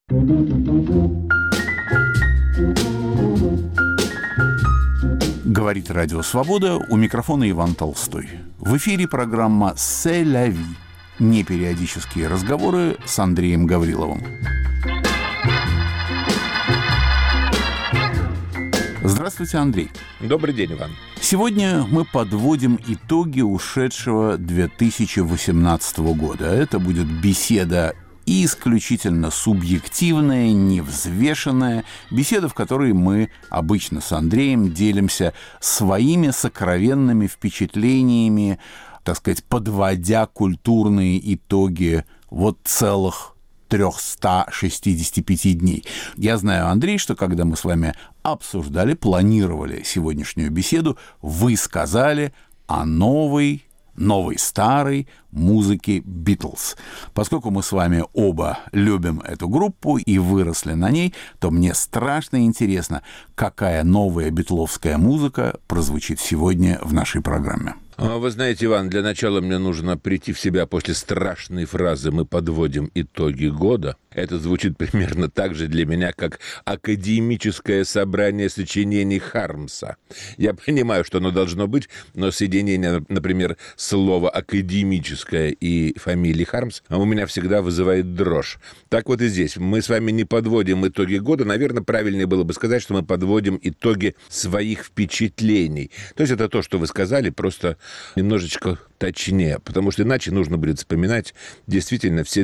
Говорит Радио Свобода, у микрофона Иван Толстой. В эфире программа «C'est la vie». Непериодические разговоры с Андреем Гавриловым. Здравствуйте, Андрей. Добрый день, Иван. Сегодня мы подводим итоги ушедшего 2018 года. Это будет беседа исключительно субъективная, невзвешенная, беседа, в которой мы обычно с Андреем делимся своими сокровенными впечатлениями, так сказать, подводя культурные итоги вот целых 365 дней. Я знаю, Андрей, что когда мы с вами обсуждали, планировали сегодняшнюю беседу, вы сказали о новой старой музыке Битлз. Поскольку мы с вами оба любим эту группу и выросли на ней, то мне страшно интересно, какая новая битловская музыка прозвучит сегодня в нашей программе. Вы знаете, Иван, для начала мне нужно прийти в себя после страшной фразы «мы подводим итоги года». Это звучит примерно так же для меня, как академическое собрание сочинений Хармса. Я понимаю, что оно должно быть, но соединение, например, слова «академическое» и фамилии Хармс у меня всегда вызывает дрожь. Так вот и здесь. Мы с вами не подводим итоги года. Наверное, правильнее было бы сказать, что мы подводим итоги своих впечатлений. То есть это то, что вы сказали, просто немножечко точнее, потому что иначе нужно будет вспоминать действительно все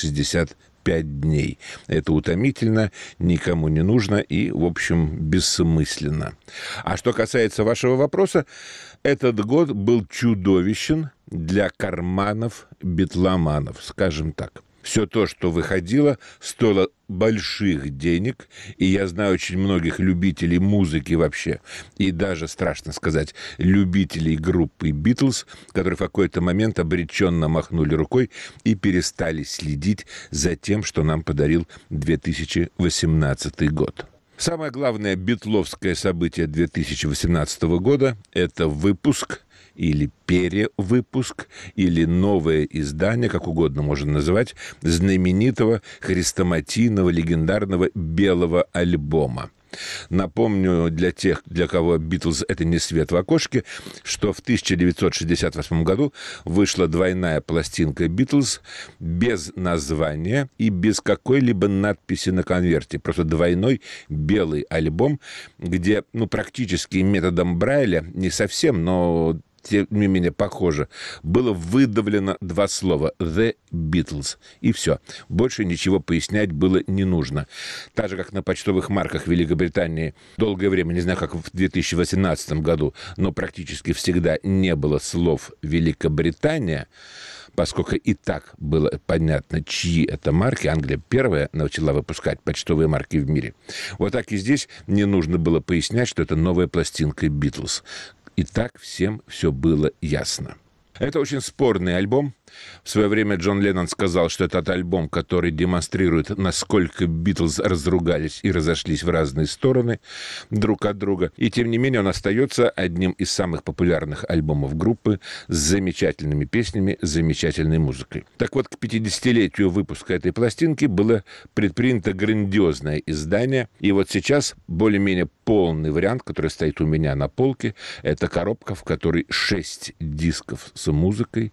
365 дней. Это утомительно, никому не нужно и, в общем, бессмысленно. А что касается вашего вопроса, этот год был чудовищен для карманов-битломанов, скажем так. Все то, что выходило, стоило больших денег, и я знаю очень многих любителей музыки вообще, и даже, страшно сказать, любителей группы «Битлз», которые в какой-то момент обреченно махнули рукой и перестали следить за тем, что нам подарил 2018 год. Самое главное битловское событие 2018 года – это выпуск или перевыпуск, или новое издание, как угодно можно называть, знаменитого хрестоматийного легендарного белого альбома. Напомню для тех, для кого «Битлз» — это не свет в окошке, что в 1968 году вышла двойная пластинка «Битлз» без названия и без какой-либо надписи на конверте. Просто двойной белый альбом, где, практически методом Брайля, не совсем, но тем не менее похоже, было выдавлено два слова «The Beatles». И все. Больше ничего пояснять было не нужно. Так же, как на почтовых марках Великобритании долгое время, не знаю, как в 2018 году, но практически всегда не было слов «Великобритания», поскольку и так было понятно, чьи это марки. Англия первая начала выпускать почтовые марки в мире. Вот так и здесь не нужно было пояснять, что это новая пластинка «Битлз». И так всем все было ясно. Это очень спорный альбом. В свое время Джон Леннон сказал, что это альбом, который демонстрирует, насколько Битлз разругались и разошлись в разные стороны друг от друга. И тем не менее он остается одним из самых популярных альбомов группы с замечательными песнями, с замечательной музыкой. Так вот, к 50-летию выпуска этой пластинки было предпринято грандиозное издание. И вот сейчас более-менее полный вариант, который стоит у меня на полке, это коробка, в которой 6 дисков с музыкой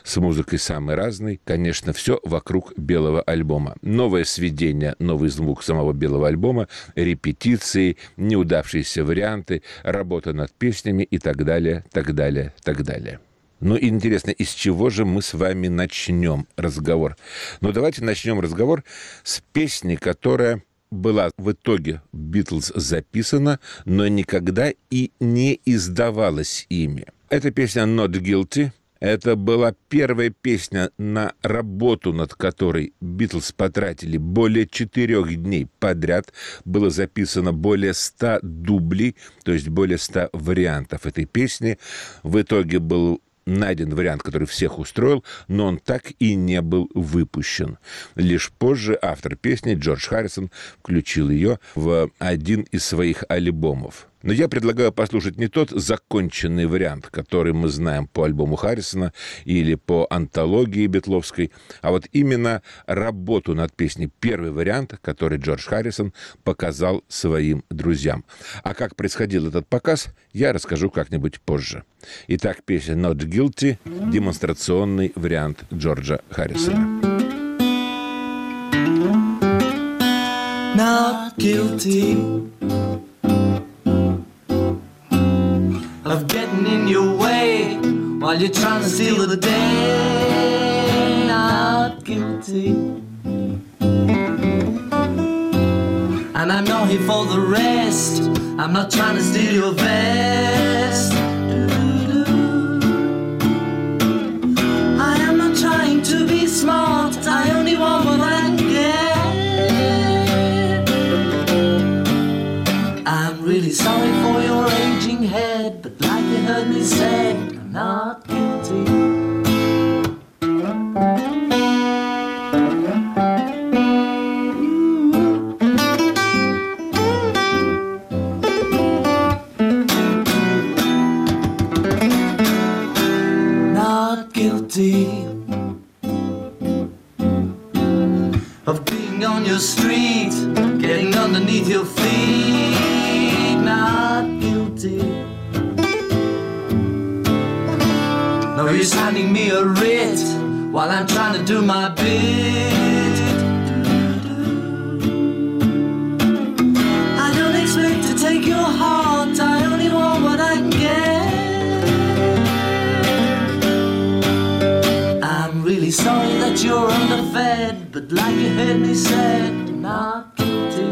самой разной. Конечно, все вокруг белого альбома. Новое сведение, новый звук самого белого альбома, репетиции, неудавшиеся варианты, работа над песнями и так далее, так далее, так далее. Ну, интересно, из чего же мы с вами начнем разговор? Давайте начнем разговор с песни, которая была в итоге «Битлз» записана, но никогда и не издавалась ими. Эта песня «Not Guilty». Это была первая песня, на работу над которой «Битлз» потратили более 4 дней подряд. Было записано более 100 дублей, то есть более 100 вариантов этой песни. В итоге был найден вариант, который всех устроил, но он так и не был выпущен. Лишь позже автор песни Джордж Харрисон включил ее в один из своих альбомов. Но я предлагаю послушать не тот законченный вариант, который мы знаем по альбому Харрисона или по антологии битловской, а вот именно работу над песней, первый вариант, который Джордж Харрисон показал своим друзьям. А как происходил этот показ, я расскажу как-нибудь позже. Итак, песня «Not Guilty» — демонстрационный вариант Джорджа Харрисона. Not guilty of getting in your way while you're trying to steal the day. Not guilty. And I'm not here for the rest. I'm not trying to steal your vest. I am not trying to be smart. I only want what I can get. I'm really sorry for your aging head, but like you heard me say, I'm not guilty. Not guilty of being on your street, getting underneath your feet. Not guilty. No use handing me a writ while I'm trying to do my bit. I don't expect to take your heart, I only want what I can get. I'm really sorry that you're underfed, but like you heard me say, I'm not guilty.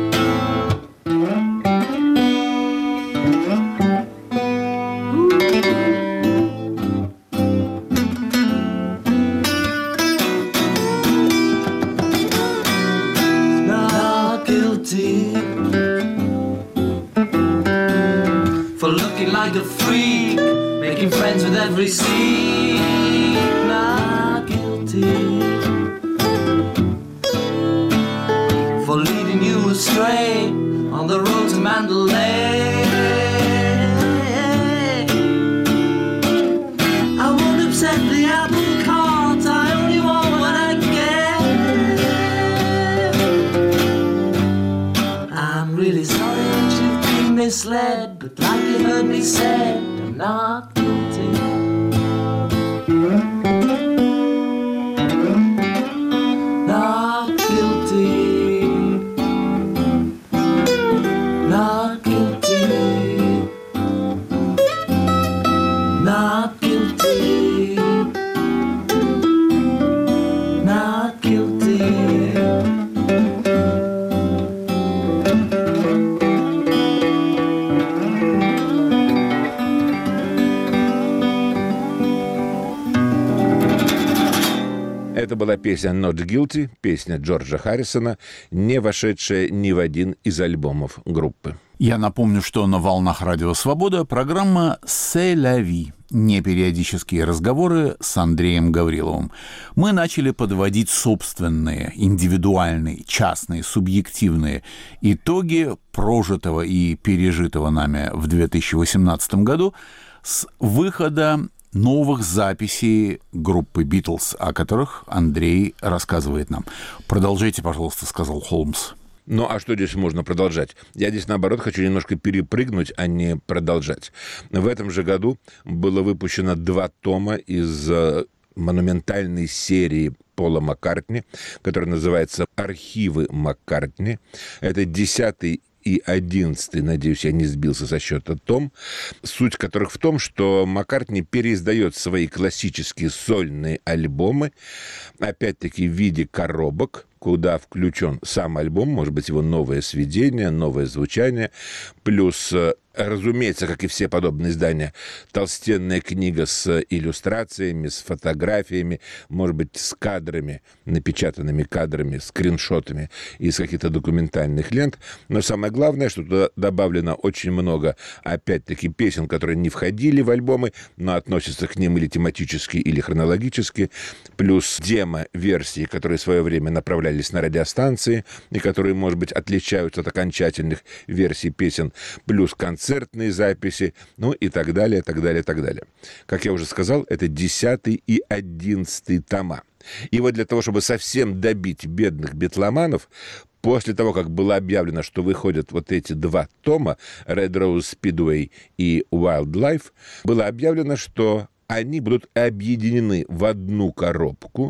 For looking like a freak, making friends with every seat. Not guilty. For leading you astray on the road to Mandalay. I won't upset the apple cart, I only want what I get. I'm really sorry that you've been misled, but like you heard me say, I'm not guilty. Not guilty. Not guilty. Not guilty. Not guilty. Это была песня «Not Guilty», песня Джорджа Харрисона, не вошедшая ни в один из альбомов группы. Я напомню, что на «Волнах Радио Свобода» программа «C'est la vie» — непериодические разговоры с Андреем Гавриловым. Мы начали подводить собственные, индивидуальные, частные, субъективные итоги прожитого и пережитого нами в 2018 году с выхода новых записей группы «Битлз», о которых Андрей рассказывает нам. «Продолжайте, пожалуйста», — сказал Холмс. Ну, а что здесь можно продолжать? Я здесь, наоборот, хочу немножко перепрыгнуть, а не продолжать. В этом же году было выпущено 2 тома из монументальной серии Пола Маккартни, которая называется «Архивы Маккартни». Это 10-й и 11-й, надеюсь, я не сбился со счета, том, суть которых в том, что Маккартни переиздает свои классические сольные альбомы, опять-таки в виде коробок, куда включен сам альбом, может быть, его новое сведение, новое звучание, плюс, разумеется, как и все подобные издания, толстенная книга с иллюстрациями, с фотографиями, может быть, с кадрами, напечатанными кадрами, скриншотами из каких-то документальных лент. Но самое главное, что туда добавлено очень много, опять-таки, песен, которые не входили в альбомы, но относятся к ним или тематически, или хронологически, плюс демо-версии, которые в свое время направляли поставлялись на радиостанции, и которые, может быть, отличаются от окончательных версий песен, плюс концертные записи, ну и так далее, так далее, так далее. Как я уже сказал, это 10 и 11 тома. И вот для того, чтобы совсем добить бедных битломанов, после того, как было объявлено, что выходят вот эти 2 тома, Red Rose Speedway и Wildlife, было объявлено, что они будут объединены в одну коробку.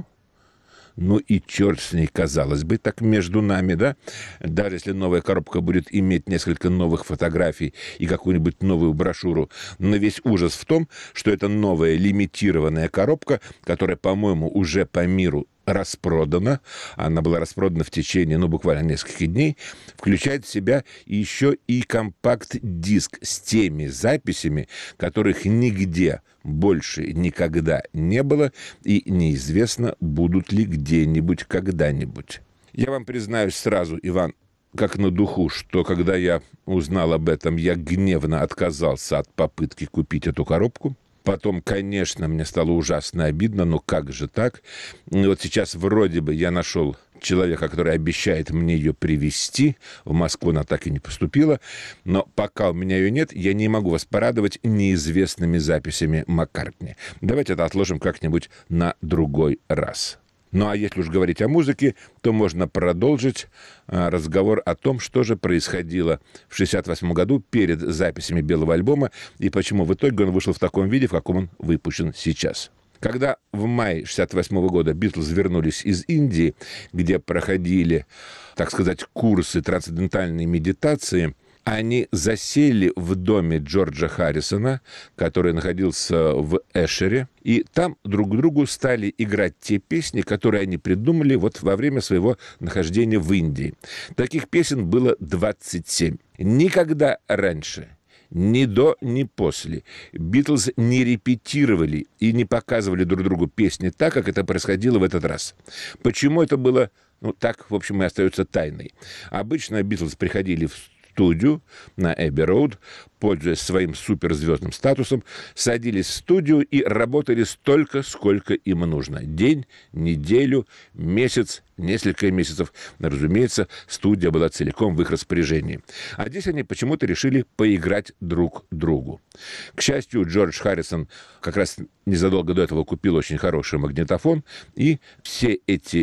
Ну и черт с ней, казалось бы, так между нами, да? Даже если новая коробка будет иметь несколько новых фотографий и какую-нибудь новую брошюру, но весь ужас в том, что это новая лимитированная коробка, которая, по-моему, уже по миру распродана, она была распродана в течение, буквально нескольких дней, включает в себя еще и компакт-диск с теми записями, которых нигде больше никогда не было, и неизвестно, будут ли где-нибудь когда-нибудь. Я вам признаюсь сразу, Иван, как на духу, что когда я узнал об этом, я гневно отказался от попытки купить эту коробку. Потом, конечно, мне стало ужасно обидно, но как же так? И вот сейчас вроде бы я нашел человека, который обещает мне ее привезти. В Москву она так и не поступила. Но пока у меня ее нет, я не могу вас порадовать неизвестными записями Маккартни. Давайте это отложим как-нибудь на другой раз. Ну, а если уж говорить о музыке, то можно продолжить разговор о том, что же происходило в 1968 году перед записями «Белого альбома» и почему в итоге он вышел в таком виде, в каком он выпущен сейчас. Когда в мае 1968 года Битлз вернулись из Индии, где проходили, так сказать, курсы трансцендентальной медитации, они засели в доме Джорджа Харрисона, который находился в Эшере, и там друг другу стали играть те песни, которые они придумали вот во время своего нахождения в Индии. Таких песен было 27. Никогда раньше, ни до, ни после, Битлз не репетировали и не показывали друг другу песни так, как это происходило в этот раз. Почему это было, так, в общем, и остается тайной. Обычно Битлз приходили в студию на Эбби-Роуд, пользуясь своим суперзвездным статусом, садились в студию и работали столько, сколько им нужно. День, неделю, месяц, несколько месяцев. Разумеется, студия была целиком в их распоряжении. А здесь они почему-то решили поиграть друг другу. К счастью, Джордж Харрисон как раз незадолго до этого купил очень хороший магнитофон, и все эти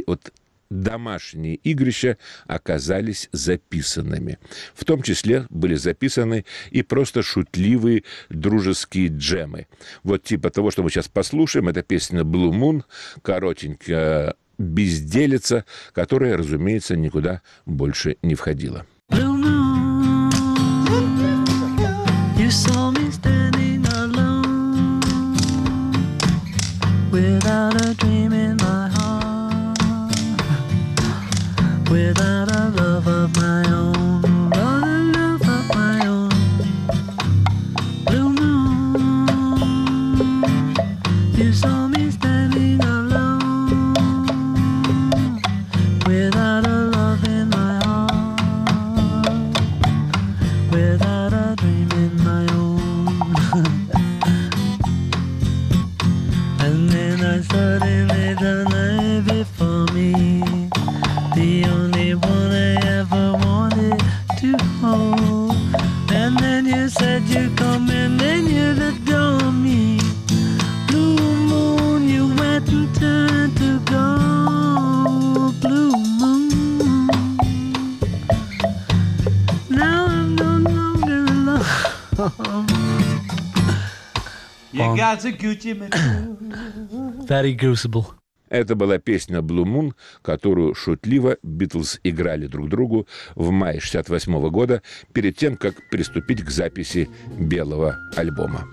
домашние игрища оказались записанными. В том числе были записаны и просто шутливые дружеские джемы. Вот типа того, что мы сейчас послушаем, это песня «Blue Moon», коротенькая безделица, которая, разумеется, никуда больше не входила. Without a love of my own, not a love of my own. Blue moon, you saw me standing alone, without a love in my heart, without a dream in my own. And then I suddenly the night before me, the only one I ever wanted to hold. And then you said you'd come and then you'd adore me. Blue moon, you went and turned to gold. Blue moon, now I'm no longer alone. You got to Gucci me. Very crucible. Это была песня «Blue Moon», которую шутливо Битлз играли друг другу в мае 1968 года, перед тем, как приступить к записи «Белого альбома».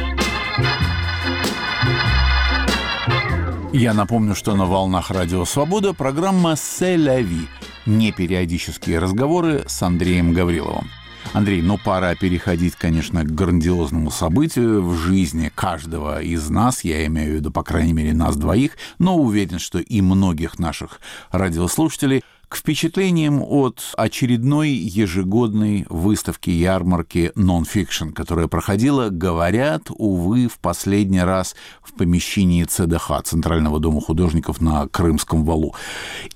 Я напомню, что на волнах Радио Свобода программа «C'est la vie» – непериодические разговоры с Андреем Гавриловым. Андрей, пора переходить, конечно, к грандиозному событию в жизни каждого из нас, я имею в виду, по крайней мере, нас двоих, но уверен, что и многих наших радиослушателей, к впечатлениям от очередной ежегодной выставки-ярмарки «Нон-фикшн», которая проходила, говорят, увы, в последний раз в помещении ЦДХ, Центрального дома художников на Крымском валу. И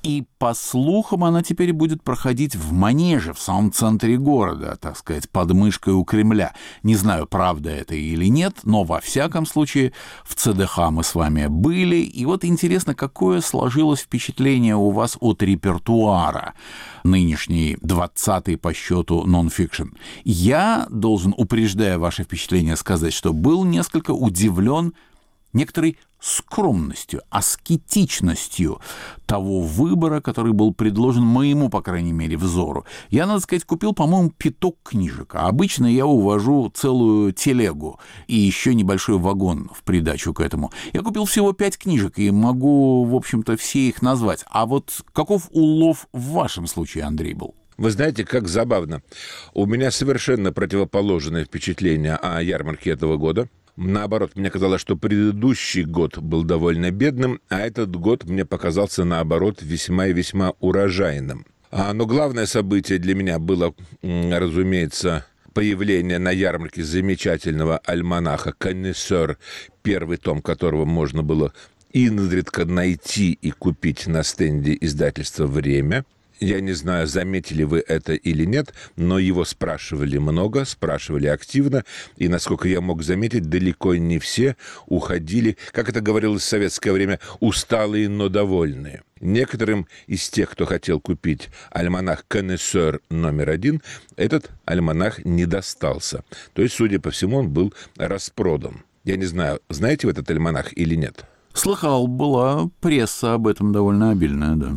по слухам, она теперь будет проходить в Манеже, в самом центре города, так сказать, под мышкой у Кремля. Не знаю, правда это или нет, но во всяком случае в ЦДХ мы с вами были. И вот интересно, какое сложилось впечатление у вас от репертуара нынешний 20-й по счету нон-фикшн. Я должен, упреждая ваше впечатление, сказать, что был несколько удивлен некоторой скромностью, аскетичностью того выбора, который был предложен моему, по крайней мере, взору. Я, надо сказать, купил, по-моему, 5 книжек, а обычно я увожу целую телегу и еще небольшой вагон в придачу к этому. Я купил всего 5 книжек и могу, в общем-то, все их назвать. А вот каков улов в вашем случае, Андрей, был? Вы знаете, как забавно. У меня совершенно противоположное впечатление о ярмарке этого года. Наоборот, мне казалось, что предыдущий год был довольно бедным, а этот год мне показался, наоборот, весьма и весьма урожайным. Но главное событие для меня было, разумеется, появление на ярмарке замечательного альманаха «Коннессер», первый том которого можно было изредка найти и купить на стенде издательства «Время». Я не знаю, заметили вы это или нет, но его спрашивали много, спрашивали активно, и, насколько я мог заметить, далеко не все уходили, как это говорилось в советское время, усталые, но довольные. Некоторым из тех, кто хотел купить альманах «Коннессер» номер 1, этот альманах не достался. То есть, судя по всему, он был распродан. Я не знаю, знаете вы этот альманах или нет? Слыхал, была пресса об этом довольно обильная, да.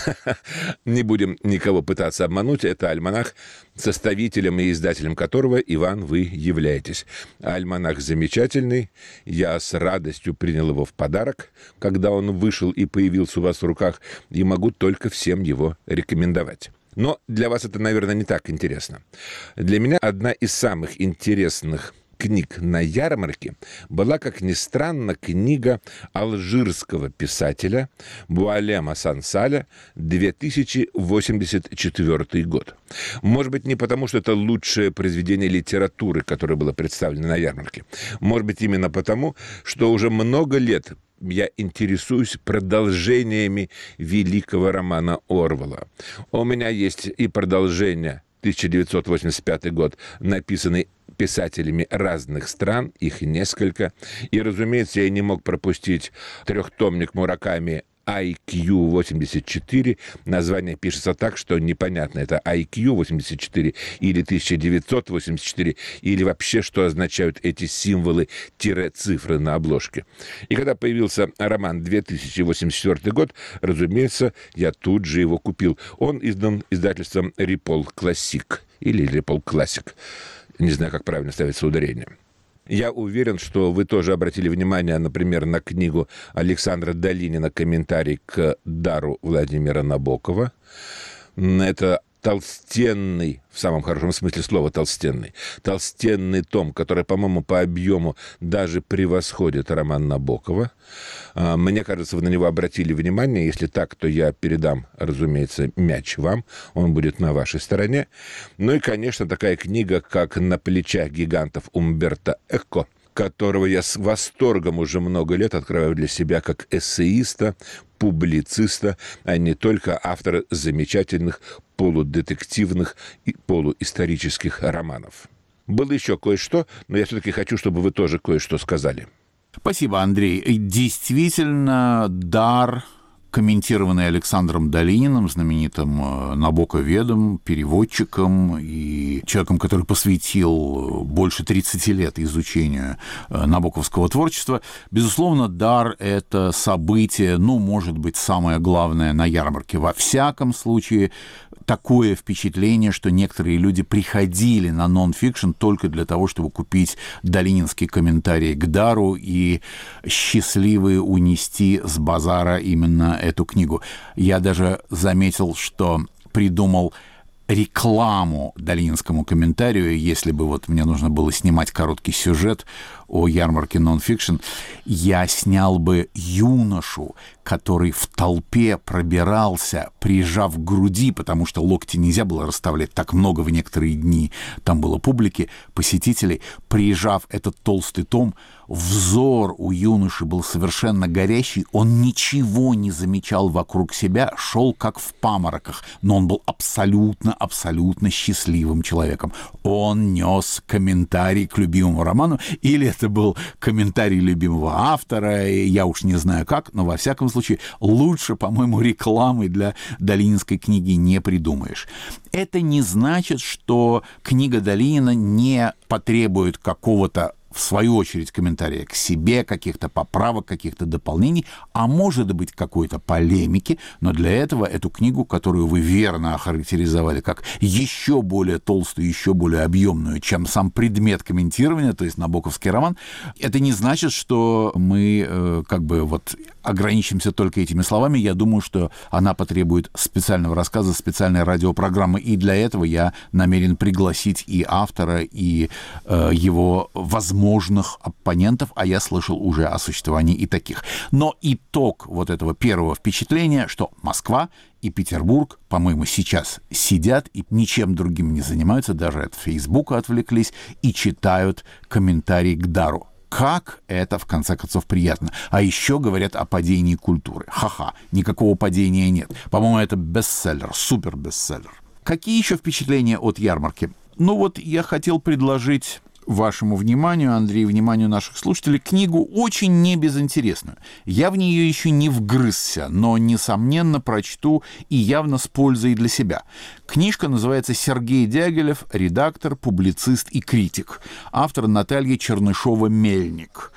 Не будем никого пытаться обмануть. Это альманах, составителем и издателем которого, Иван, вы являетесь. Альманах замечательный. Я с радостью принял его в подарок, когда он вышел и появился у вас в руках, и могу только всем его рекомендовать. Но для вас это, наверное, не так интересно. Для меня одна из самых интересных книг на ярмарке была, как ни странно, книга алжирского писателя Буалема Сансаля, 2084 год. Может быть, не потому, что это лучшее произведение литературы, которое было представлено на ярмарке. Может быть, именно потому, что уже много лет я интересуюсь продолжениями великого романа Орвелла. У меня есть и продолжение 1985 год, написанный писателями разных стран, их несколько. И, разумеется, я не мог пропустить трехтомник Мураками IQ-84. Название пишется так, что непонятно, это IQ-84 или 1984, или вообще, что означают эти символы-цифры на обложке. И когда появился роман 2084 год, разумеется, я тут же его купил. Он издан издательством Рипол Классик или Рипол Классик. Не знаю, как правильно ставится ударение. Я уверен, что вы тоже обратили внимание, например, на книгу Александра Долинина «Комментарий к дару Владимира Набокова». Это толстенный, в самом хорошем смысле слова толстенный том, который, по-моему, по объему даже превосходит роман Набокова. Мне кажется, вы на него обратили внимание. Если так, то я передам, разумеется, мяч вам. Он будет на вашей стороне. Ну и, конечно, такая книга, как «На плечах гигантов» Умберто Эко, которого я с восторгом уже много лет открываю для себя как эссеиста, публициста, а не только автора замечательных полудетективных и полуисторических романов. Было еще кое-что, но я все-таки хочу, чтобы вы тоже кое-что сказали. Спасибо, Андрей. Действительно, дар, комментированный Александром Долининым, знаменитым набоковедом, переводчиком и человеком, который посвятил больше 30 лет изучению набоковского творчества. Безусловно, дар — это событие, может быть, самое главное на ярмарке. Во всяком случае, такое впечатление, что некоторые люди приходили на нон-фикшн только для того, чтобы купить долининский комментарий к дару и счастливые унести с базара именно эту книгу. Я даже заметил, что придумал рекламу долининскому комментарию, если бы мне нужно было снимать короткий сюжет о ярмарке нон-фикшн, я снял бы юношу, который в толпе пробирался, прижав к груди, потому что локти нельзя было расставлять так много в некоторые дни, там было публики, посетителей, прижав этот толстый том взор у юноши был совершенно горящий, он ничего не замечал вокруг себя, шел как в памороках, но он был абсолютно счастливым человеком. Он нес комментарий к любимому роману, или это был комментарий любимого автора, я уж не знаю как, но во всяком случае лучше, по-моему, рекламы для долининской книги не придумаешь. Это не значит, что книга Долинина не потребует какого-то, в свою очередь, комментария к себе, каких-то поправок, каких-то дополнений, а может быть, какой-то полемики, но для этого эту книгу, которую вы верно охарактеризовали как еще более толстую, еще более объемную, чем сам предмет комментирования, то есть набоковский роман, это не значит, что мы ограничимся только этими словами. Я думаю, что она потребует специального рассказа, специальной радиопрограммы, и для этого я намерен пригласить и автора, и его возможных оппонентов, а я слышал уже о существовании и таких. Но итог вот этого первого впечатления, что Москва и Петербург, по-моему, сейчас сидят и ничем другим не занимаются, даже от Фейсбука отвлеклись, и читают комментарии к дару. Как это, в конце концов, приятно. А еще говорят о падении культуры. Ха-ха, никакого падения нет. По-моему, это бестселлер, супер-бестселлер. Какие еще впечатления от ярмарки? Я хотел предложить вашему вниманию, Андрей, вниманию наших слушателей, книгу очень небезынтересную. Я в нее еще не вгрызся, но, несомненно, прочту и явно с пользой для себя. Книжка называется «Сергей Дягилев. Редактор, публицист и критик». Автор Наталья Чернышова-Мельник.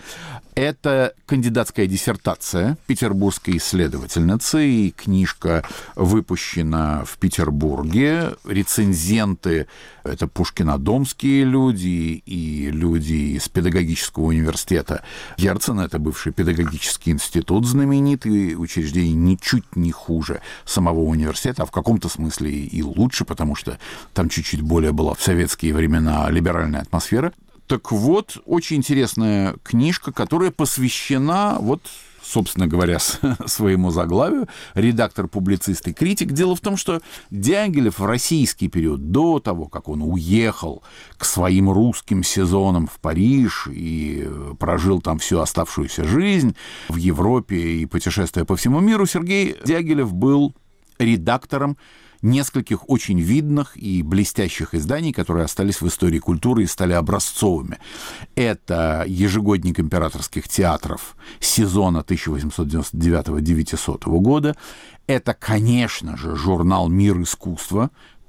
Это кандидатская диссертация петербургской исследовательницы, и книжка выпущена в Петербурге. Рецензенты — это пушкинодомские люди и люди из педагогического университета Герцена, это бывший педагогический институт знаменитый, учреждение ничуть не хуже самого университета, а в каком-то смысле и лучше, потому что там чуть-чуть более была в советские времена либеральная атмосфера. Так вот, очень интересная книжка, которая посвящена, собственно говоря, своему заглавию, редактор, публицист и критик. Дело в том, что Дягилев в российский период, до того, как он уехал к своим русским сезонам в Париж и прожил там всю оставшуюся жизнь в Европе и путешествуя по всему миру, Сергей Дягилев был редактором нескольких очень видных и блестящих изданий, которые остались в истории культуры и стали образцовыми. Это ежегодник императорских театров сезона 1899-900 года. Это, конечно же, журнал «Мир искусства»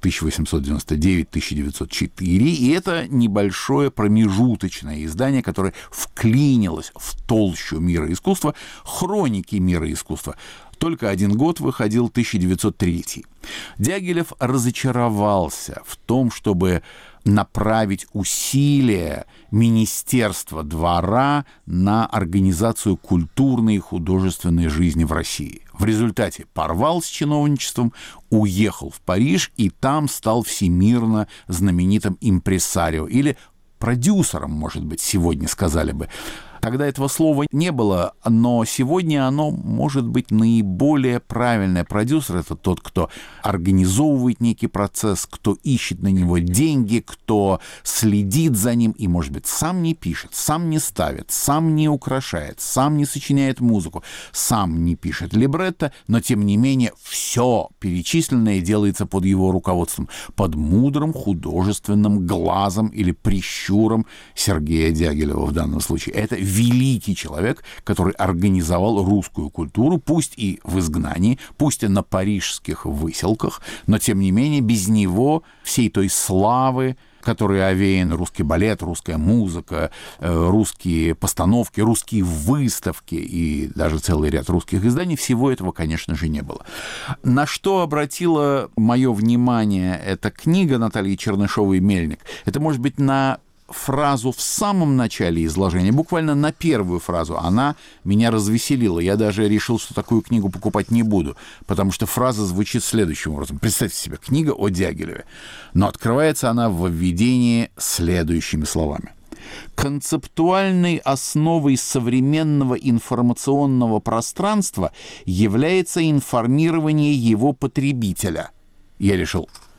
1899-1904, и это небольшое промежуточное издание, которое вклинилось в толщу мира искусства, хроники мира искусства. Только один год выходил, 1903. Дягилев разочаровался в том, чтобы направить усилия Министерства двора на организацию культурной и художественной жизни в России. В результате порвал с чиновничеством, уехал в Париж и там стал всемирно знаменитым импресарио, или продюсером, может быть, сегодня сказали бы. Тогда этого слова не было, но сегодня оно может быть наиболее правильное. Продюсер — это тот, кто организовывает некий процесс, кто ищет на него деньги, кто следит за ним и, может быть, сам не пишет, сам не ставит, сам не украшает, сам не сочиняет музыку, сам не пишет либретто, но, тем не менее, все перечисленное делается под его руководством, под мудрым художественным глазом или прищуром Сергея Дягилева в данном случае. Это великий человек, который организовал русскую культуру, пусть и в изгнании, пусть и на парижских выселках, но, тем не менее, без него всей той славы, которой овеян русский балет, русская музыка, русские постановки, русские выставки и даже целый ряд русских изданий, всего этого, конечно же, не было. На что обратила мое внимание эта книга Натальи Чернышовой-Мельник? Это, может быть, на фразу в самом начале изложения, буквально на первую фразу, она меня развеселила. Я даже решил, что такую книгу покупать не буду, потому что фраза звучит следующим образом. Представьте себе, книга о Дягилеве. Но открывается она в введении следующими словами. Концептуальной основой современного информационного пространства является информирование его потребителя. Я решил,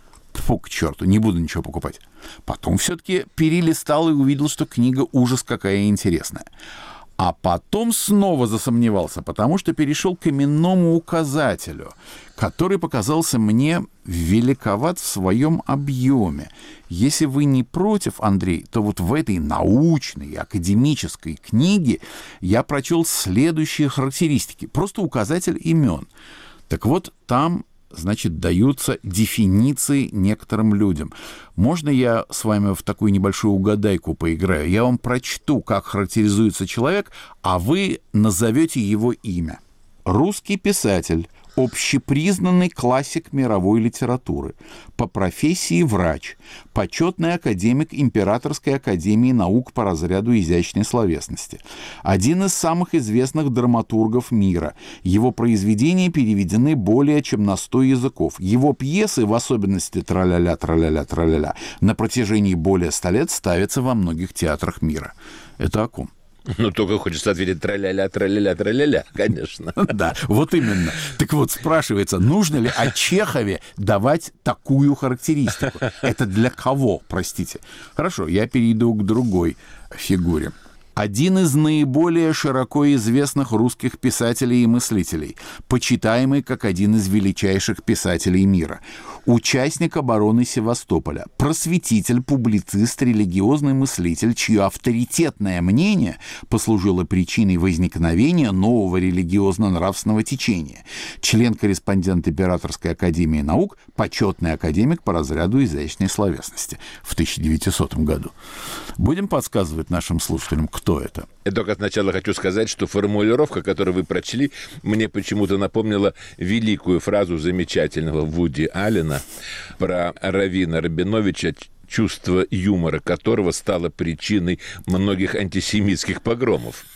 Тьфу, к черту, не буду ничего покупать. Потом все-таки перелистал и увидел, что книга ужас какая интересная. А потом снова засомневался, потому что перешел к именному указателю, который показался мне великоват в своем объеме. Если вы не против, Андрей, то вот в этой научной, академической книге я прочел следующие характеристики. Просто указатель имен. Так вот, там, значит, даются дефиниции некоторым людям. Можно я с вами в такую небольшую угадайку поиграю? Я вам прочту, как характеризуется человек, а вы назовете его имя. Русский писатель, общепризнанный классик мировой литературы, по профессии врач, почетный академик Императорской академии наук по разряду изящной словесности, один из самых известных драматургов мира. Его произведения переведены более чем на 100 языков. Его пьесы, в особенности «Тра-ля-ля, тра-ля-ля, тра-ля-ля», на протяжении более 100 лет ставятся во многих театрах мира. Это о ком? Ну, только хочется ответить тра-ля-ля, тра-ля-ля, тра-ля-ля, конечно. Да, вот именно. Так вот, спрашивается, нужно ли о Чехове давать такую характеристику? Это для кого, простите? Хорошо, я перейду к другой фигуре. Один из наиболее широко известных русских писателей и мыслителей, почитаемый как один из величайших писателей мира, участник обороны Севастополя, просветитель, публицист, религиозный мыслитель, чье авторитетное мнение послужило причиной возникновения нового религиозно-нравственного течения, член-корреспондент Императорской академии наук, почетный академик по разряду изящной словесности в 1900 году. Будем подсказывать нашим слушателям, кто это? Я только сначала хочу сказать, что формулировка, которую вы прочли, мне почему-то напомнила великую фразу замечательного Вуди Аллена про Равина Рабиновича, чувство юмора которого стало причиной многих антисемитских погромов.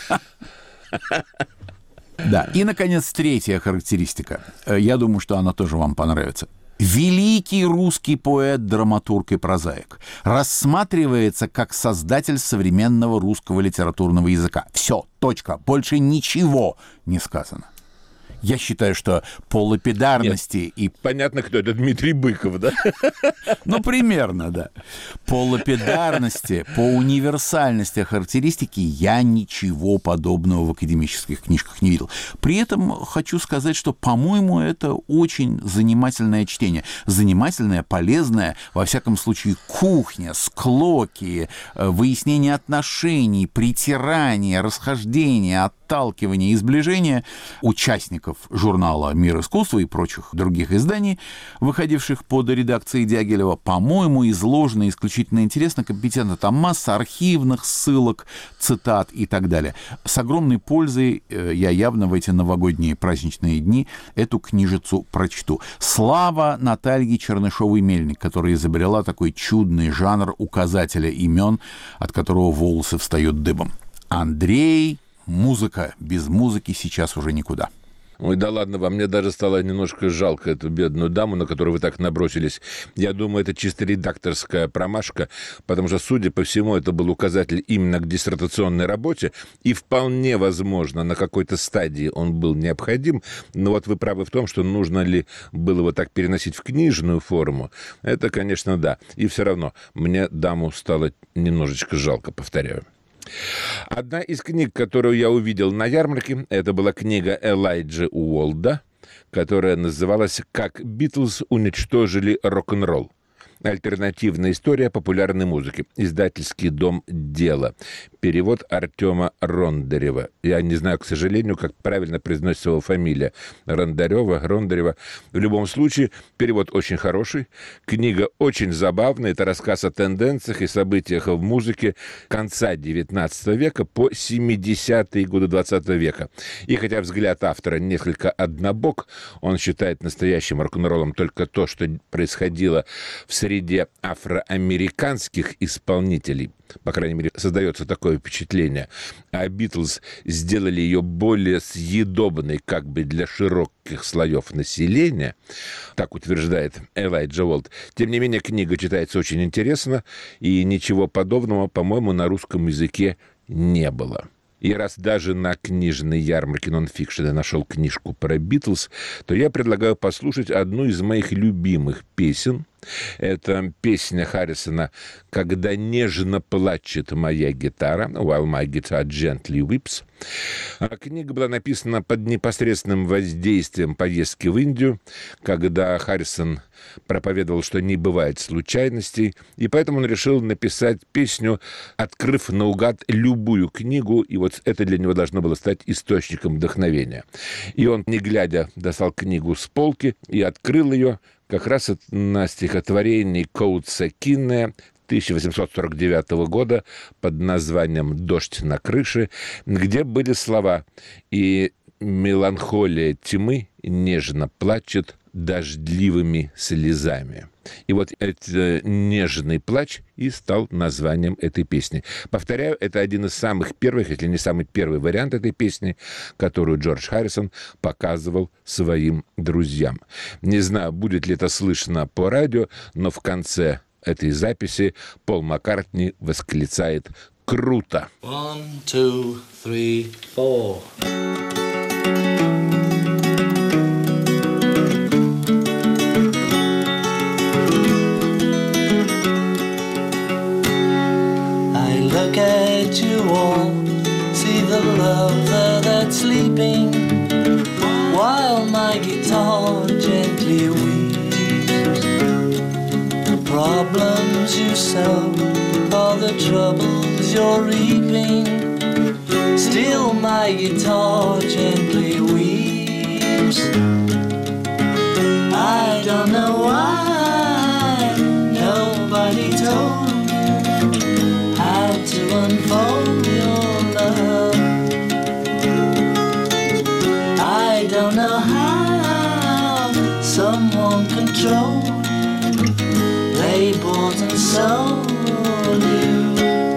Да, и, наконец, третья характеристика. Я думаю, что она тоже вам понравится. Великий русский поэт, драматург и прозаик. Рассматривается как создатель современного русского литературного языка. Все, точка. Больше ничего не сказано. Я считаю, что по лапидарности и... Понятно, кто это, Дмитрий Быков, да? Ну, примерно, да. По лапидарности, по универсальности характеристики я ничего подобного в академических книжках не видел. При этом хочу сказать, что, по-моему, это очень занимательное чтение. Занимательное, полезное, во всяком случае, кухня, склоки, выяснение отношений, притирание, расхождение, отталкивание и сближение участников журнала «Мир искусства» и прочих других изданий, выходивших под редакцией Дягилева, по-моему, изложено исключительно интересно, компетентно. Там масса архивных ссылок, цитат и так далее. С огромной пользой я явно в эти новогодние праздничные дни эту книжицу прочту. Слава Наталье Чернышовой-Мельник, которая изобрела такой чудный жанр указателя имен, от которого волосы встают дыбом. Андрей, музыка. Без музыки сейчас уже никуда. Ой, да ладно вам, мне даже стало немножко жалко эту бедную даму, на которую вы так набросились. Я думаю, это чисто редакторская промашка, потому что, судя по всему, это был указатель именно к диссертационной работе, и вполне возможно, на какой-то стадии он был необходим, но вот вы правы в том, что нужно ли было его так переносить в книжную форму, это, конечно, да. И все равно мне даму стало немножечко жалко, повторяю. Одна из книг, которую я увидел на ярмарке, это была книга Элайджи Уолда, которая называлась «Как Битлз уничтожили рок-н-ролл. Альтернативная история популярной музыки. Издательский дом «Дело». Перевод Артема Рондарева. Я не знаю, к сожалению, как правильно произносится его фамилия. Рондарева. В любом случае, перевод очень хороший. Книга очень забавная. Это рассказ о тенденциях и событиях в музыке конца XIX века по 70-е годы XX века. И хотя взгляд автора несколько однобок, он считает настоящим рок-н-роллом только то, что происходило в среде афроамериканских исполнителей. По крайней мере, создается такое впечатление. А Битлз сделали ее более съедобной как бы для широких слоев населения, так утверждает Элайджа Уолд. Тем не менее, книга читается очень интересно, и ничего подобного, по-моему, на русском языке не было. И раз даже на книжной ярмарке нон-фикшн я нашел книжку про Битлз, то я предлагаю послушать одну из моих любимых песен Это песня Харрисона «Когда нежно плачет моя гитара», «While my guitar gently weeps». А книга была написана под непосредственным воздействием поездки в Индию, когда Харрисон проповедовал, что не бывает случайностей, и поэтому он решил написать песню, открыв наугад любую книгу, и вот это для него должно было стать источником вдохновения. И он, не глядя, достал книгу с полки и открыл ее как раз на стихотворении Коутса Киннея 1849 года под названием «Дождь на крыше», где были слова «И меланхолия тьмы нежно плачет дождливыми слезами». И вот этот нежный плач и стал названием этой песни. Повторяю, это один из самых первых, если не самый первый вариант этой песни, которую Джордж Харрисон показывал своим друзьям. Не знаю, будет ли это слышно по радио, но в конце этой записи Пол Маккартни восклицает «Круто!». 1, 2, 3, 4. Look at you all, see the lover that's sleeping, while my guitar gently weeps. The problems you solve are the troubles you're reaping, still my guitar gently weeps. I don't know why nobody told to unfold your love. I don't know how someone controlled labels and sold you.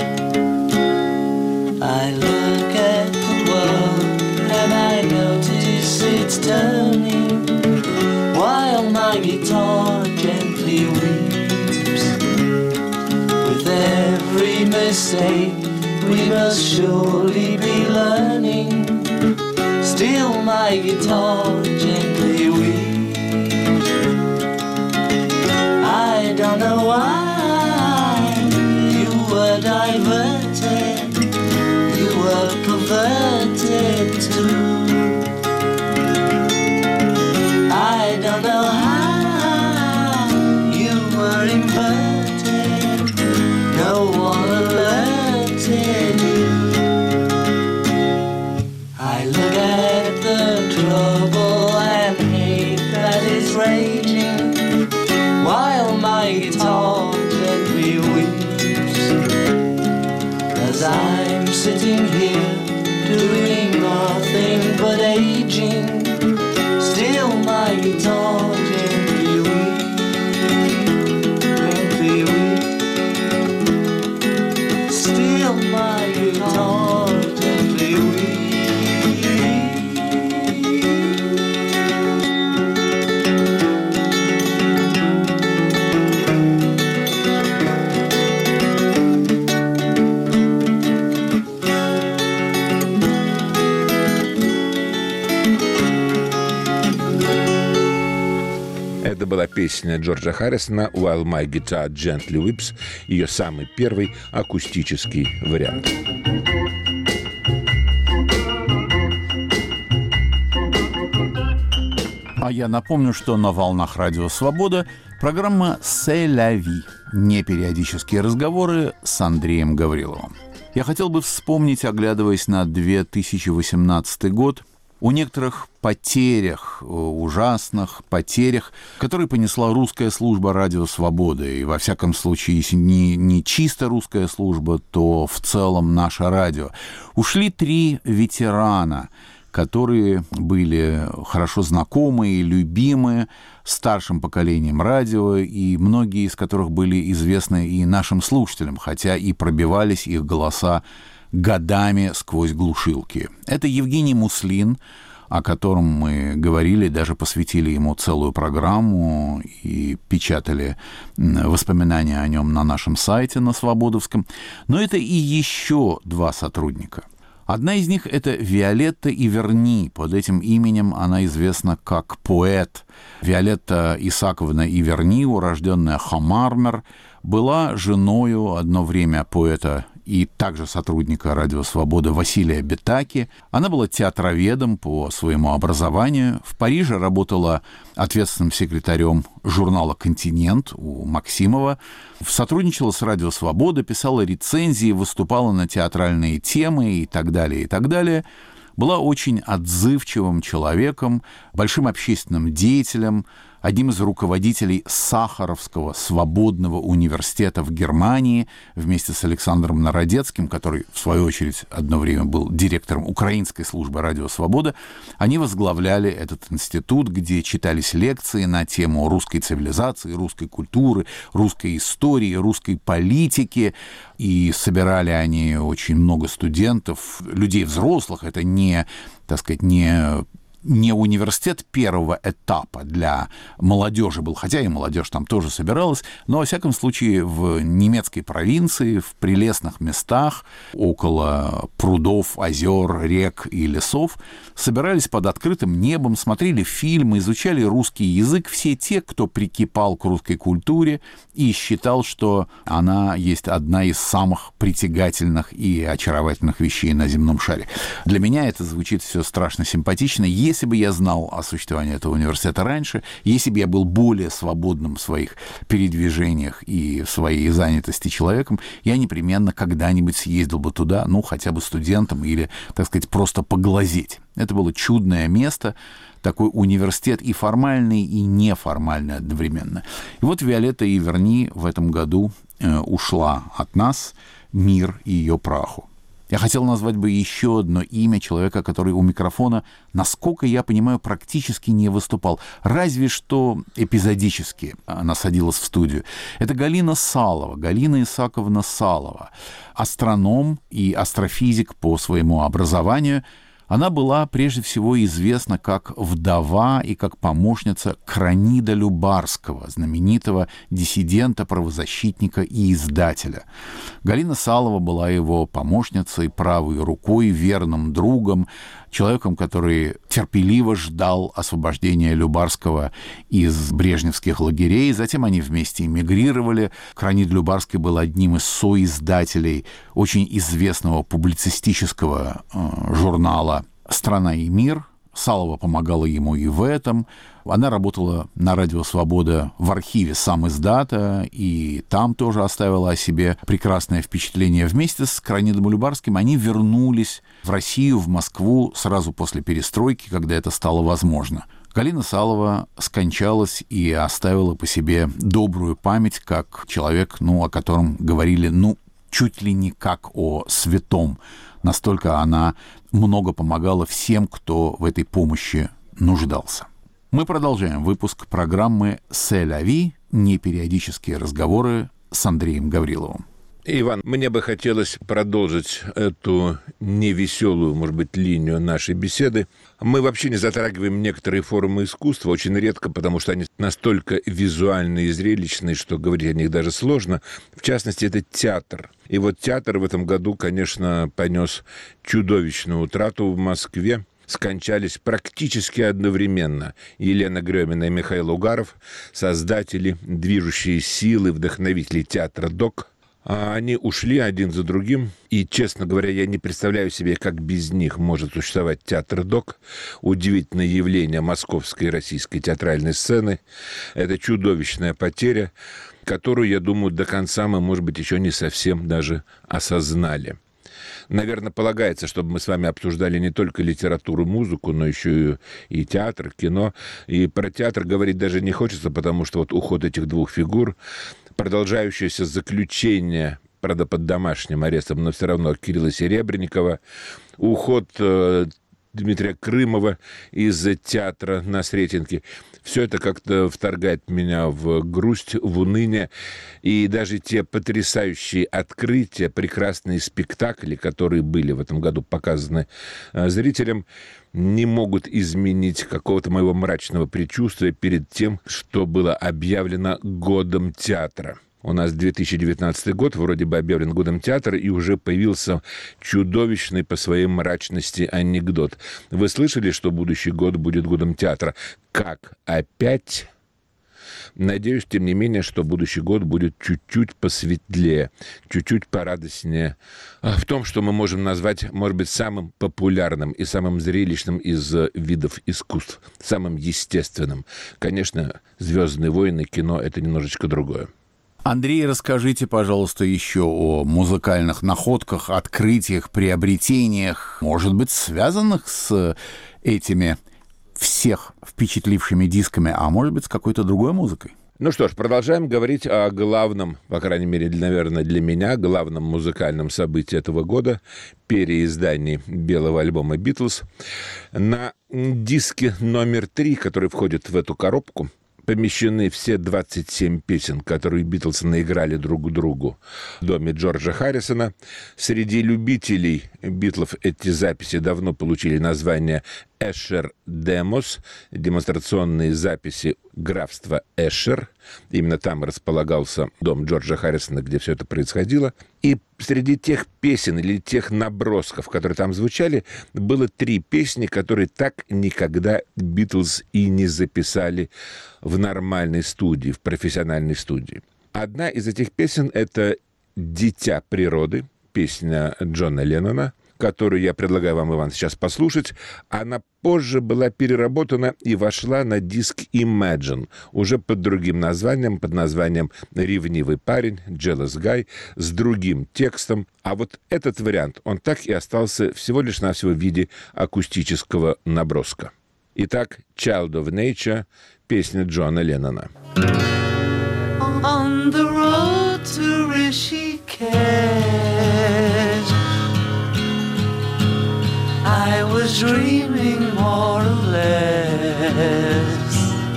I look at the world and I notice it's turning, while my guitar gently weeps. With every mistake we must surely be learning, still my guitar gently weeps. I don't know why you were diverted, you were perverted too. I don't know how you were inverted, no one alerted you. I look at the trouble and hate that is raging, while my guitar gently weeps. 'Cause I'm sitting here doing nothing but aging, still my guitar gently weeps, gently weeps. Still my guitar gently weeps. Это была песня Джорджа Харрисона «While my guitar gently weeps», ее самый первый акустический вариант. А я напомню, что на волнах Радио Свобода программа «C'est la vie» – непериодические разговоры с Андреем Гавриловым. Я хотел бы вспомнить, оглядываясь на 2018 год, о некоторых потерях, ужасных потерях, которые понесла русская служба «Радио Свобода». И, во всяком случае, если не чисто русская служба, то в целом наше радио. Ушли 3 ветерана, которые были хорошо знакомы и любимы старшим поколением радио, и многие из которых были известны и нашим слушателям, хотя и пробивались их голоса годами сквозь глушилки. Это Евгений Муслин, о котором мы говорили, даже посвятили ему целую программу и печатали воспоминания о нем на нашем сайте на Свободовском. Но это и еще 2 сотрудника. Одна из них — это Виолетта Иверни. Под этим именем она известна как поэт. Виолетта Исааковна Иверни, урожденная Хамармер, была женою одно время поэта и также сотрудника «Радио Свобода» Василия Бетаки. Она была театроведом по своему образованию. В Париже работала ответственным секретарем журнала «Континент» у Максимова. Сотрудничала с «Радио Свобода», писала рецензии, выступала на театральные темы и так далее, и так далее. Была очень отзывчивым человеком, большим общественным деятелем, одним из руководителей Сахаровского свободного университета в Германии вместе с Александром Народецким, который, в свою очередь, одно время был директором украинской службы «Радио Свобода». Они возглавляли этот институт, где читались лекции на тему русской цивилизации, русской культуры, русской истории, русской политики. И собирали они очень много студентов, людей взрослых. Это не, так сказать, не университет первого этапа для молодежи был, хотя и молодежь там тоже собиралась, но, во всяком случае, в немецкой провинции, в прелестных местах, около прудов, озер, рек и лесов, собирались под открытым небом, смотрели фильмы, изучали русский язык, все те, кто прикипал к русской культуре и считал, что она есть одна из самых притягательных и очаровательных вещей на земном шаре. Для меня это звучит все страшно симпатично. Если бы я знал о существовании этого университета раньше, если бы я был более свободным в своих передвижениях и в своей занятости человеком, я непременно когда-нибудь съездил бы туда, ну, хотя бы студентом или, так сказать, просто поглазеть. Это было чудное место, такой университет и формальный, и неформальный одновременно. И вот Виолетта Иверни в этом году ушла от нас, мир ее праху. Я хотел назвать бы еще одно имя человека, который у микрофона, насколько я понимаю, практически не выступал. Разве что эпизодически она садилась в студию. Это Галина Салова, Галина Исааковна Салова. Астроном и астрофизик по своему образованию. Она была прежде всего известна как вдова и как помощница Кранида Любарского, знаменитого диссидента, правозащитника и издателя. Галина Салова была его помощницей, правой рукой, верным другом, человеком, который терпеливо ждал освобождения Любарского из брежневских лагерей. Затем они вместе эмигрировали. Кранид Любарский был одним из соиздателей очень известного публицистического журнала «Страна и мир». Салова помогала ему и в этом. Она работала на «Радио Свобода» в архиве самиздата, и там тоже оставила о себе прекрасное впечатление. Вместе с Кранидом Любарским они вернулись в Россию, в Москву сразу после перестройки, когда это стало возможно. Галина Салова скончалась и оставила по себе добрую память, как человек, о котором говорили, чуть ли не как о святом. Настолько она много помогала всем, кто в этой помощи нуждался. Мы продолжаем выпуск программы «C'est la vie», непериодические разговоры с Андреем Гавриловым. Иван, мне бы хотелось продолжить эту невеселую, может быть, линию нашей беседы. Мы вообще не затрагиваем некоторые формы искусства, очень редко, потому что они настолько визуальные и зрелищные, что говорить о них даже сложно. В частности, это театр. И вот театр в этом году, конечно, понес чудовищную утрату в Москве. Скончались практически одновременно Елена Грёмина и Михаил Угаров, создатели, движущие силы, вдохновители театра ДОК. А они ушли один за другим, и, честно говоря, я не представляю себе, как без них может существовать театр ДОК. Удивительное явление московской и российской театральной сцены. Это чудовищная потеря, которую, я думаю, до конца мы, может быть, еще не совсем даже осознали. Наверное, полагается, чтобы мы с вами обсуждали не только литературу, музыку, но еще и театр, кино. И про театр говорить даже не хочется, потому что вот уход этих двух фигур, продолжающееся заключение, правда, под домашним арестом, но все равно Кирилла Серебренникова, уход Дмитрия Крымова из театра на Сретенке. Все это как-то вторгает меня в грусть, в уныние. И даже те потрясающие открытия, прекрасные спектакли, которые были в этом году показаны зрителям, не могут изменить какого-то моего мрачного предчувствия перед тем, что было объявлено годом театра. У нас 2019 год, вроде бы объявлен годом театра, и уже появился чудовищный по своей мрачности анекдот. Вы слышали, что будущий год будет годом театра? Как? Опять? Надеюсь, тем не менее, что будущий год будет чуть-чуть посветлее, чуть-чуть порадостнее. В том, что мы можем назвать, может быть, самым популярным и самым зрелищным из видов искусств, самым естественным. Конечно, «Звездные войны», кино — это немножечко другое. Андрей, расскажите, пожалуйста, еще о музыкальных находках, открытиях, приобретениях, может быть, связанных с этими всех впечатлившими дисками, а может быть, с какой-то другой музыкой. Ну что ж, продолжаем говорить о главном, по крайней мере, наверное, для меня, главном музыкальном событии этого года — переиздании белого альбома «Битлз». На диске номер 3, который входит в эту коробку, помещены все 27 песен, которые Битлз наиграли друг другу в доме Джорджа Харрисона. Среди любителей Битлов эти записи давно получили название «Эшер Демос», демонстрационные записи графства Эшер. Именно там располагался дом Джорджа Харрисона, где все это происходило. И среди тех песен или тех набросков, которые там звучали, было 3 песни, которые так никогда Битлз и не записали в нормальной студии, в профессиональной студии. Одна из этих песен — это «Дитя природы», песня Джона Леннона, которую я предлагаю вам, Иван, сейчас послушать. Она позже была переработана и вошла на диск Imagine, уже под другим названием, под названием «Ревнивый парень», «Jealous Guy», с другим текстом. А вот этот вариант, он так и остался всего лишь навсего в виде акустического наброска. Итак, «Child of Nature», песня Джона Леннона. On the road to Rishikesh, I was dreaming more or less,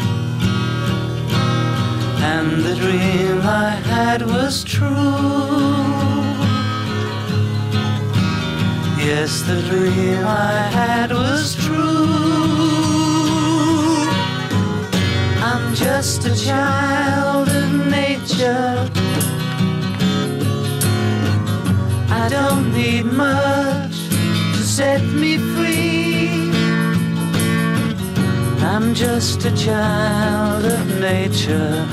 and the dream I had was true. Yes, the dream I had was true. I'm just a child of nature. I don't need much to set me free. I'm just a child of nature.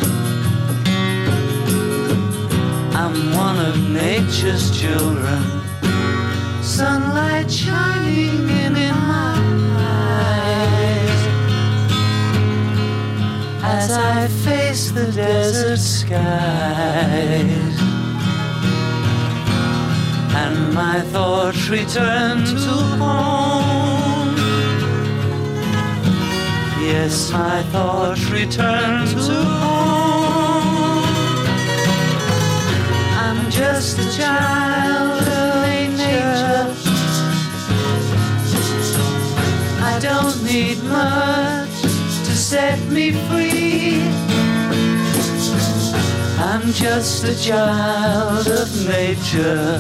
I'm one of nature's children. Sunlight shining in my eyes as I face the desert skies, and my thoughts return to home. Yes, my thoughts return to home. I'm just a child of nature. I don't need much to set me free. I'm just a child of nature.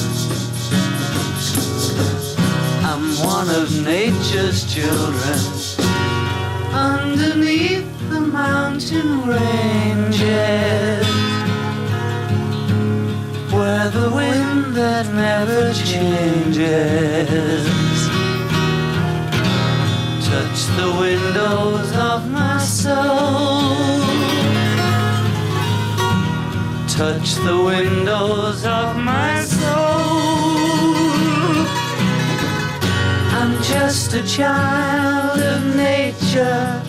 I'm one of nature's children. Underneath the mountain ranges, where the wind that never changes touch the windows of my soul, touch the windows of my soul. I'm just a child of nature.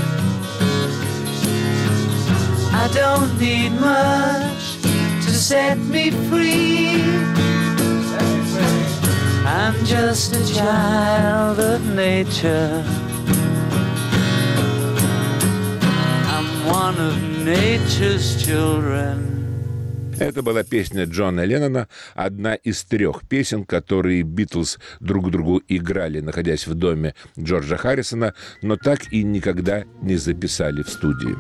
I don't need much to set me free. I'm just a child of nature. I'm one of nature's children. Это была песня Джона Леннона, одна из 3 песен, которые Битлз друг другу играли, находясь в доме Джорджа Харрисона, но так и никогда не записали в студии.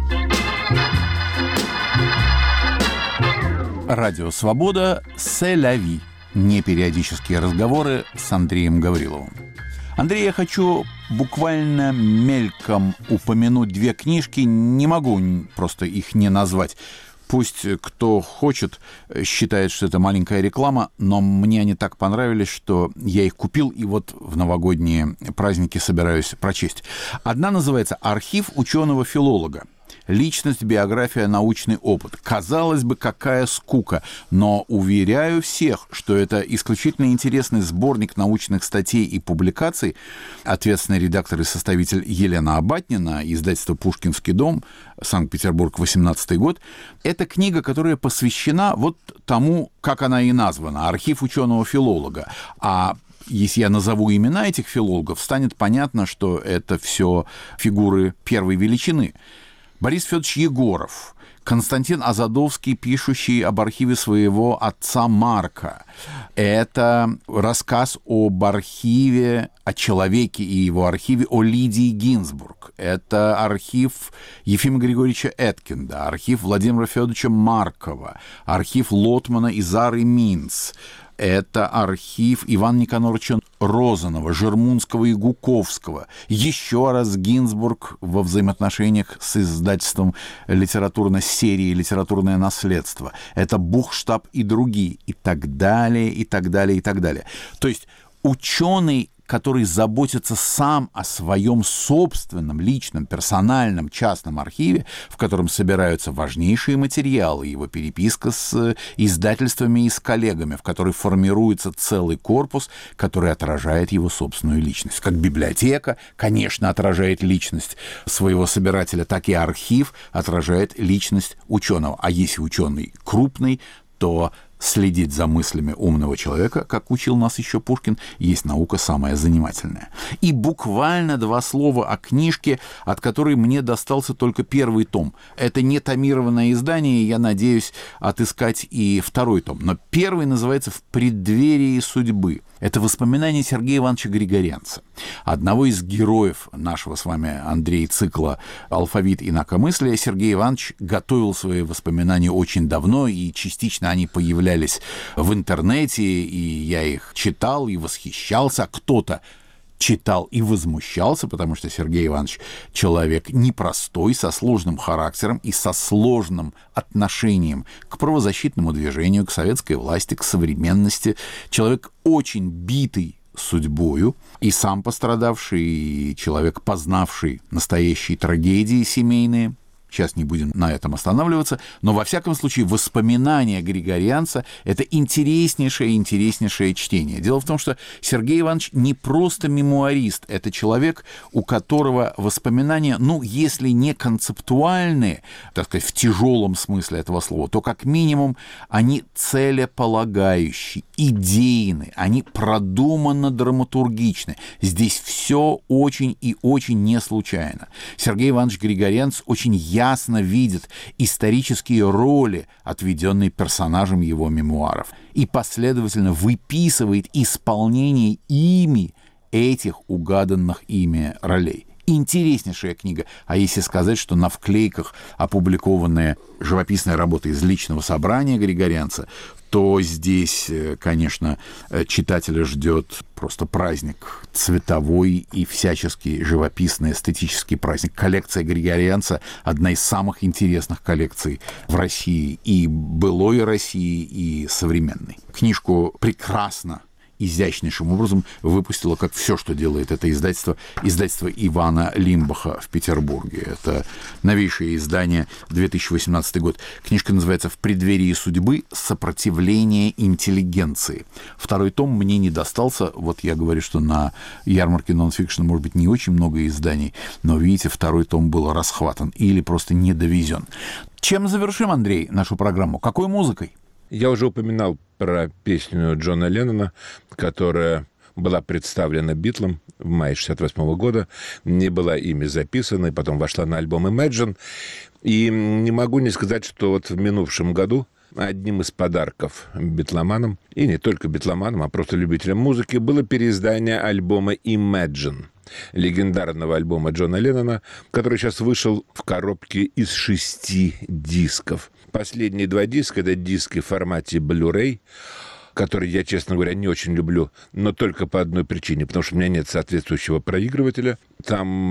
Радио «Свобода», «C'est la vie». Непериодические разговоры с Андреем Гавриловым. Андрей, я хочу буквально мельком упомянуть 2 книжки, не могу просто их не назвать. Пусть кто хочет считает, что это маленькая реклама, но мне они так понравились, что я их купил и вот в новогодние праздники собираюсь прочесть. Одна называется «Архив ученого-филолога. Личность, биография, научный опыт». Казалось бы, какая скука, но уверяю всех, что это исключительно интересный сборник научных статей и публикаций. Ответственный редактор и составитель Елена Абатнина, издательство «Пушкинский дом», Санкт-Петербург, 18-й год. Это книга, которая посвящена вот тому, как она и названа, «Архив ученого-филолога». А если я назову имена этих филологов, станет понятно, что это все фигуры первой величины. Борис Федорович Егоров, Константин Азадовский, пишущий об архиве своего отца Марка. Это рассказ об архиве, о человеке и его архиве о Лидии Гинзбург. Это архив Ефима Григорьевича Эткинда, архив Владимира Федоровича Маркова, архив Лотмана и Зары Минц. Это архив Ивана Никоноровича Розанова, Жермунского и Гуковского. Еще раз Гинзбург во взаимоотношениях с издательством литературной серии «Литературное наследство». Это Бухштаб и другие, и так далее, и так далее, и так далее. То есть ученый, который заботится сам о своем собственном, личном, персональном, частном архиве, в котором собираются важнейшие материалы, его переписка с издательствами и с коллегами, в которой формируется целый корпус, который отражает его собственную личность. Как библиотека, конечно, отражает личность своего собирателя, так и архив отражает личность ученого. А если ученый крупный, то следить за мыслями умного человека, как учил нас еще Пушкин, есть наука самая занимательная. И буквально 2 слова о книжке, от которой мне достался только первый том. Это не томированное издание, я надеюсь отыскать и второй том. Но первый называется «В преддверии судьбы». Это воспоминания Сергея Ивановича Григорянца, одного из героев нашего с вами, Андрей, цикла «Алфавит инакомыслия». Сергей Иванович готовил свои воспоминания очень давно, и частично они появлялись в интернете, и я их читал и восхищался. Кто-то читал и возмущался, потому что Сергей Иванович человек непростой, со сложным характером и со сложным отношением к правозащитному движению, к советской власти, к современности. Человек очень битый судьбою, и сам пострадавший, и человек, познавший настоящие трагедии семейные. Сейчас не будем на этом останавливаться, но, во всяком случае, воспоминания Григорянца — это интереснейшее чтение. Дело в том, что Сергей Иванович не просто мемуарист, это человек, у которого воспоминания, если не концептуальные, так сказать, в тяжелом смысле этого слова, то, как минимум, они целеполагающие, идейны, они продуманно драматургичны. Здесь все очень и очень не случайно. Сергей Иванович Григорянц очень ясно видит исторические роли, отведенные персонажам его мемуаров, и последовательно выписывает исполнение ими этих угаданных ими ролей. Интереснейшая книга. А если сказать, что на вклейках опубликованные живописные работы из личного собрания Григорянца, то здесь, конечно, читателя ждет просто праздник, цветовой и всяческий живописный, эстетический праздник. Коллекция Григорянца — одна из самых интересных коллекций в России, и былой России, и современной. Книжку прекрасно, изящнейшим образом выпустило, как все, что делает это издательство Ивана Лимбаха в Петербурге. Это новейшее издание, 2018 год. Книжка называется «В преддверии судьбы. Сопротивление интеллигенции». Второй том мне не достался. Вот я говорю, что на ярмарке нонфикшн может быть не очень много изданий, но, видите, второй том был расхватан или просто не довезен. Чем завершим, Андрей, нашу программу? Какой музыкой? Я уже упоминал про песню Джона Леннона, которая была представлена Битлам в мае 1968 года, не была ими записана, и потом вошла на альбом Imagine. И не могу не сказать, что вот в минувшем году одним из подарков битломанам, и не только битломанам, а просто любителям музыки, было переиздание альбома Imagine, легендарного альбома Джона Леннона, который сейчас вышел в коробке из 6 дисков. Последние 2 диска — это диски в формате Blu-ray, который я, честно говоря, не очень люблю, но только по одной причине, потому что у меня нет соответствующего проигрывателя. Там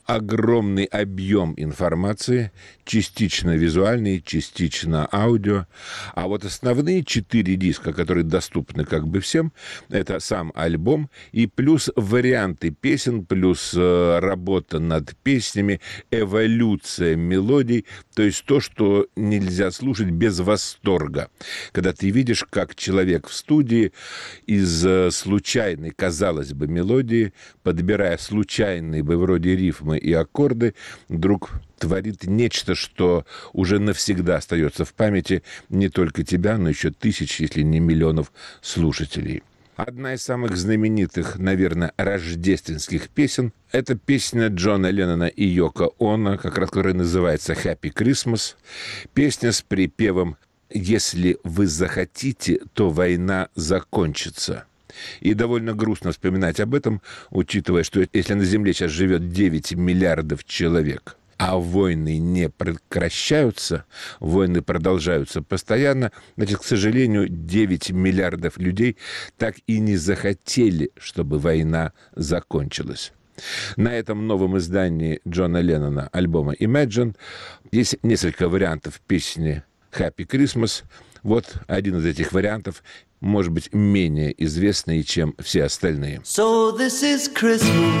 огромный объем информации, частично визуальный, частично аудио. А вот основные 4 диска, которые доступны как бы всем, это сам альбом и плюс варианты песен, плюс работа над песнями, эволюция мелодий, то есть то, что нельзя слушать без восторга. Когда ты видишь, как человек в студии из случайной, казалось бы, мелодии, подбирая случайные бы вроде рифмы и аккорды, вдруг творит нечто, что уже навсегда остается в памяти не только тебя, но еще тысяч, если не миллионов слушателей. Одна из самых знаменитых, наверное, рождественских песен – это песня Джона Леннона и Йоко Оно, как раз которая называется «Happy Christmas». Песня с припевом «Если вы захотите, то война закончится». И довольно грустно вспоминать об этом, учитывая, что если на Земле сейчас живет 9 миллиардов человек, а войны не прекращаются, войны продолжаются постоянно, значит, к сожалению, 9 миллиардов людей так и не захотели, чтобы война закончилась. На этом новом издании Джона Леннона альбома Imagine есть несколько вариантов песни «Happy Christmas». Вот один из этих вариантов, может быть, менее известный, чем все остальные. So this is Christmas,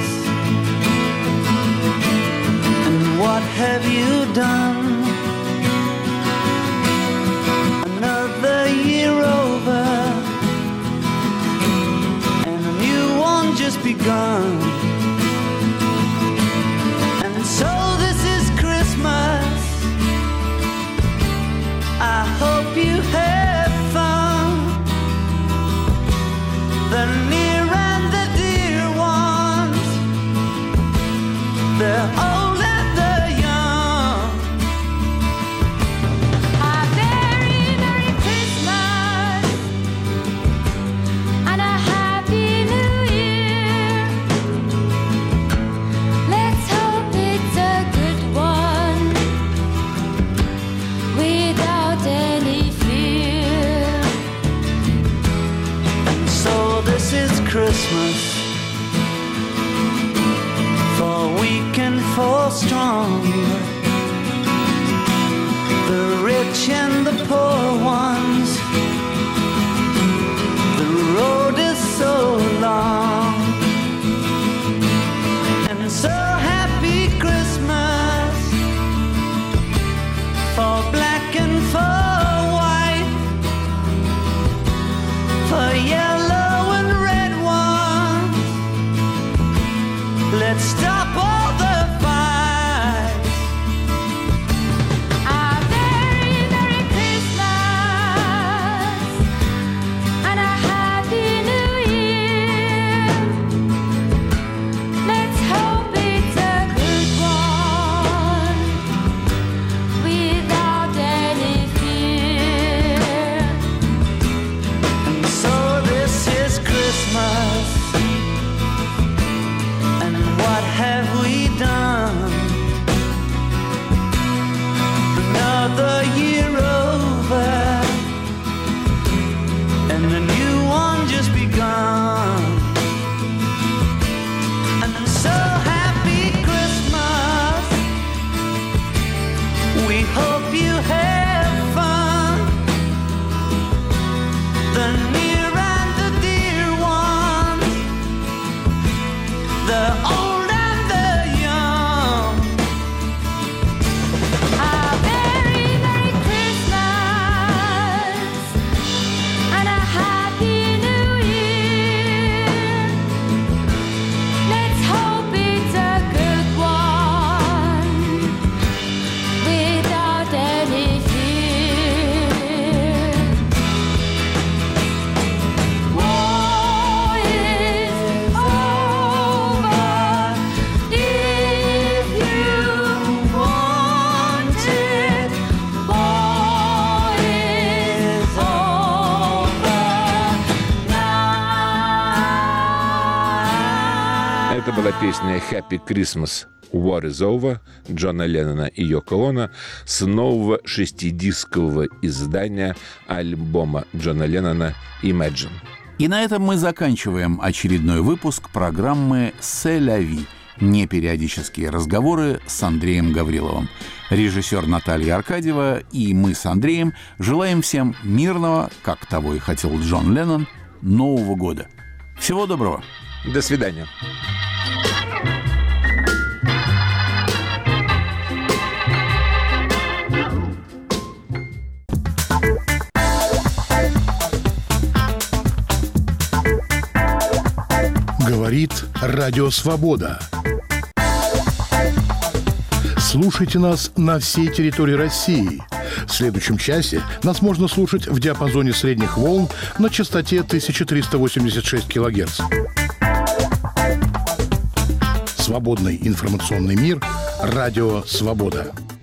and what have you done? Another year over, and a new one just begun. And so this is Christmas, I hope you have fun. The near and the dear ones, the old and the young. A very Merry Christmas and a Happy New Year. Let's hope it's a good one without any fear. So this is Christmas, for weak and for strong, the rich and the poor ones. The road is so long, and so happy Christmas for black and for white, for yellow and red ones. Let's stop all the fights. A very Merry Christmas and a Happy New Year. Let's hope it's a good one without any fear. And so this is Christmas, and what have we done? Another year over, and a new one just begun. And so happy Christmas, we hope you have fun. The near and the dear ones, the old and the young. A very Merry Christmas and a Happy New Year. Let's hope it's a good one without any fear. War is over if you want it. War is over now. Это была песня «Happy Christmas, War is Over» Джона Леннона и Йоко Оно с нового 6-дискового издания альбома Джона Леннона «Imagine». И на этом мы заканчиваем очередной выпуск программы «C'est la vie». «Непериодические разговоры» с Андреем Гавриловым. Режиссер Наталья Аркадьева и мы с Андреем желаем всем мирного, как того и хотел Джон Леннон, Нового года. Всего доброго. До свидания. Говорит Радио Свобода. Слушайте нас на всей территории России. В следующем часе нас можно слушать в диапазоне средних волн на частоте 1386 кГц. Свободный информационный мир. Радио Свобода.